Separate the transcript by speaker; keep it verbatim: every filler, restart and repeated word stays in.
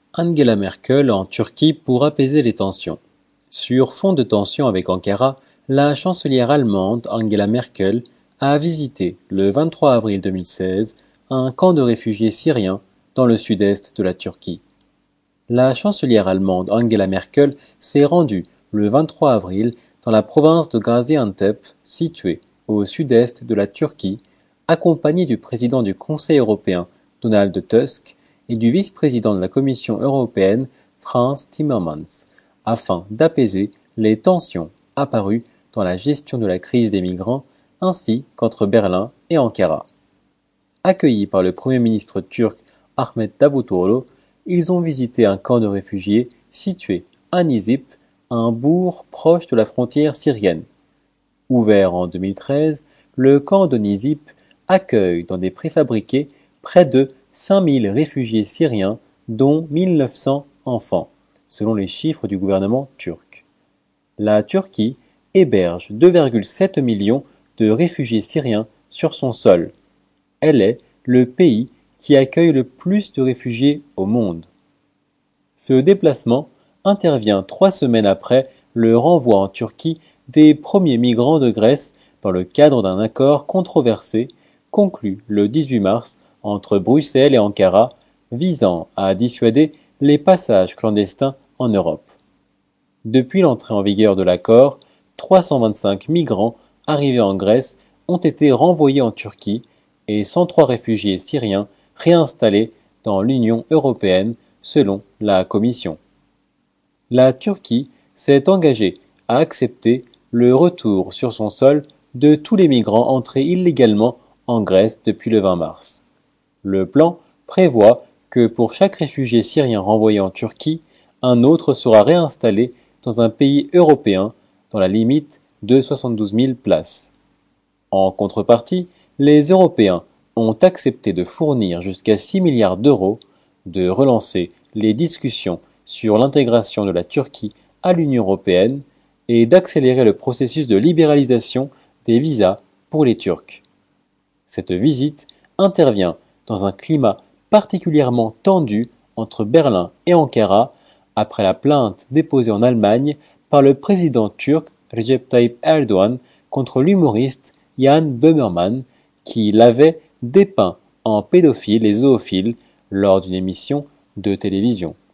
Speaker 1: Angela Merkel en Turquie pour apaiser les tensions. Sur fond de tensions avec Ankara, la chancelière allemande Angela Merkel a visité le vingt-trois avril deux mille seize un camp de réfugiés syriens dans le sud-est de la Turquie. La chancelière allemande Angela Merkel s'est rendue le vingt-trois avril dans la province de Gaziantep, située au sud-est de la Turquie, accompagnée du président du Conseil européen Donald Tusk et du vice-président de la Commission européenne Frans Timmermans, afin d'apaiser les tensions apparues dans la gestion de la crise des migrants ainsi qu'entre Berlin et Ankara. Accueillis par le Premier ministre turc Ahmet Davutoglu, ils ont visité un camp de réfugiés situé à Nizip, un bourg proche de la frontière syrienne. Ouvert en deux mille treize, le camp de Nizip accueille dans des préfabriqués près de cinq mille réfugiés syriens, dont mille neuf cents enfants, selon les chiffres du gouvernement turc. La Turquie héberge deux virgule sept millions de réfugiés syriens sur son sol. Elle est le pays qui accueille le plus de réfugiés au monde. Ce déplacement intervient trois semaines après le renvoi en Turquie des premiers migrants de Grèce dans le cadre d'un accord controversé conclu le dix-huit mars entre Bruxelles et Ankara visant à dissuader les passages clandestins en Europe. Depuis l'entrée en vigueur de l'accord, trois cent vingt-cinq migrants arrivés en Grèce ont été renvoyés en Turquie et cent trois réfugiés syriens réinstallés dans l'Union européenne selon la Commission. La Turquie s'est engagée à accepter le retour sur son sol de tous les migrants entrés illégalement en Grèce depuis le vingt mars. Le plan prévoit que pour chaque réfugié syrien renvoyé en Turquie, un autre sera réinstallé dans un pays européen dans la limite de soixante-douze mille places. En contrepartie, les Européens ont accepté de fournir jusqu'à six milliards d'euros, de relancer les discussions sur l'intégration de la Turquie à l'Union européenne et d'accélérer le processus de libéralisation des visas pour les Turcs. Cette visite intervient dans un climat particulièrement tendu entre Berlin et Ankara après la plainte déposée en Allemagne par le président turc Recep Tayyip Erdoğan contre l'humoriste Jan Böhmermann qui l'avait dépeint en pédophile et zoophile lors d'une émission de télévision.